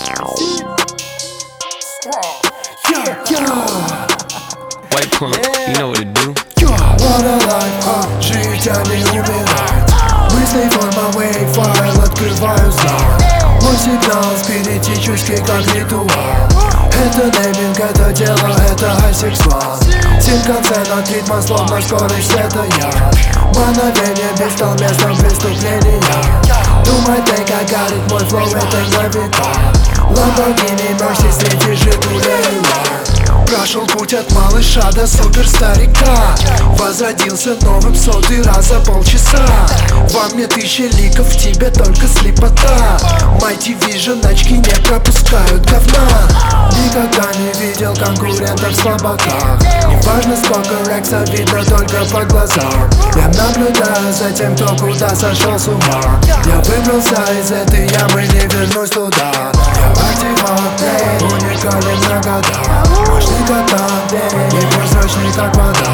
White punk, you know what to do. What a life, жить, а не умирать. Мысли форма wave файл, открываю зал. Мой сигнал, спиритический как ритуал. Это нейминг, это дело, это асексуал. 7 концей от ритма, словно скорость, это я. Мгновение без стал местом преступления. Думай, ты как горит мой флоу, это на века. Lamborghini, Mercy среди Жигулей. Прошел путь от малыша до суперстарика. Возродился новым сотый раз за полчаса. Во мне тысячи ликов, в тебе только слепота. Mighty Vision, очки не пропускают говна. Никогда не видел конкурентов в слабаках. Неважно сколько рекса, видно только по глазам. Я наблюдаю за тем, кто куда сошел с ума. Я выбрался из этой ямы, не вернусь туда. Я активатор, уникален на года. Мощный как день, непрозрачный как вода.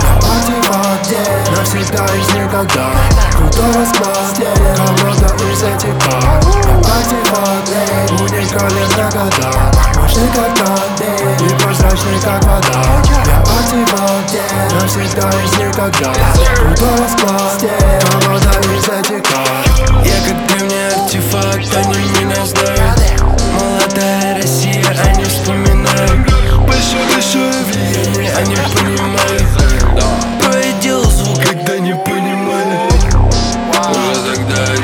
Активатор, навсегда из никогда. Крутой расклад, кого-то из этих пар. Активатор, уникален на года. Мощный как день, непрозрачный как вода. Я активатор, навсегда из никогда. Крутой расклад, кого-то из этих пар. Я как древний артефакт, они меня знают. Молодая Россия, они вспоминают. Большое влияние, они понимают. Проедил звук, когда не понимали. Уже тогда я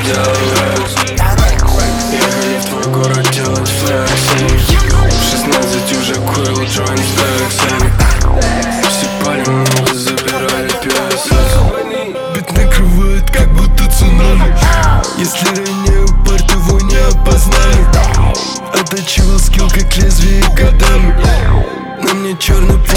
делал рэкс. Ехали в твой город делать флекс. В 16 уже курил джойнт с дексами. Все палим, много забирали пиэс. Бит накрывает, как будто цунами. Если ранее упорт, его не опознали. Отточивал скилл, как лезвие годами. На мне черный